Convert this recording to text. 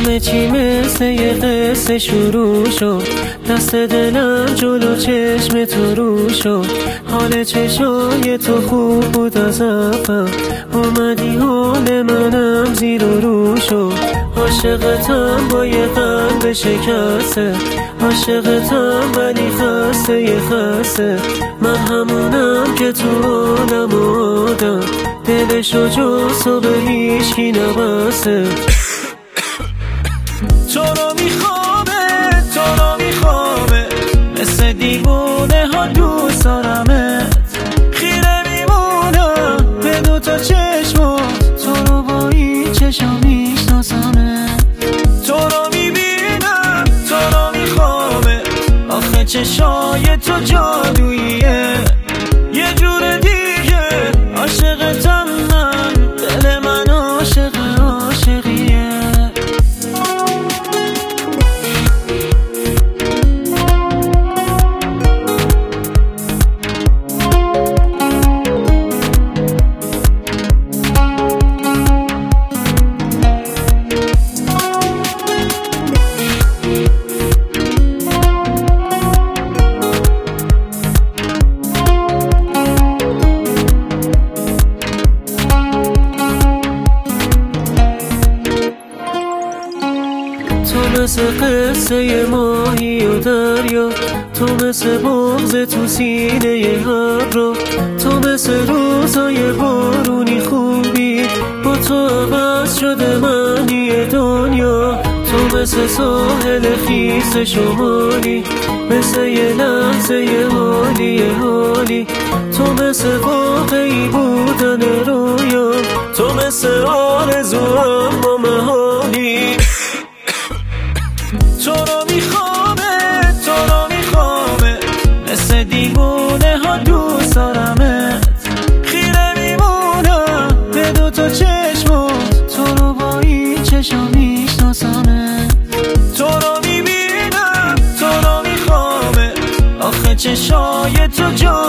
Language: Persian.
همه چی مثل یه قصه شروع شد، دست دلم جلو چشم تو رو شد. حال چشای تو خوب بود از اول، اومدی حال منم زیر و رو شد. عاشقتم با یه قلب شکسته، عاشقتم ولی خسته یه خسته. من همونم که تو عالم آدم، دلشو جز تو به هیچکی نبسته. تو رو میخوامه مثل دیوونه ها دوست دارمت. خیره میمونم به دوتا چشمات، تو رو با این چشم میشناسمت. تو رو میبینم، تو رو میخوامه، آخه چشای تو جادوییه. یه جور دیگه عاشقتم من، دل من عاشقیه. تو مثل قصه ماهی و دریا، تو مثل بغض تو سینه ابرا، تو مثل روزای بارونی خوبی، با تو عوض شده معنی دنیا. تو مثل ساحل خیس شمالی، مثل یه لحظه حالی. تو مثل واقعی بودن رویا، تو مثل آرزو اما محالی. تو رو میخوامه مثل دیوونه ها دوست دارمت. خیره میمونم به دوتا چشمات، تو رو با این چشم میشناسمت. تو رو میبینم، تو رو میخوامه، آخه چشای تو